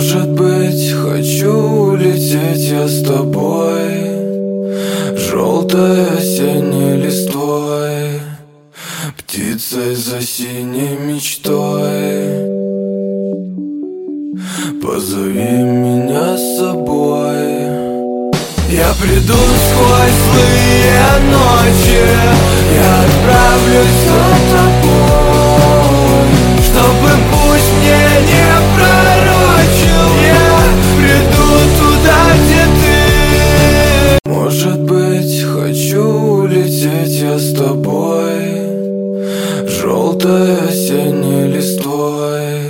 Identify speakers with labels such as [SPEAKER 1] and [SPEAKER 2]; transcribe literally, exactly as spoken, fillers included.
[SPEAKER 1] Может быть, хочу улететь я с тобой, желтой осенней листвой, птицей за синей мечтой. Позови меня с собой. Я приду сквозь злые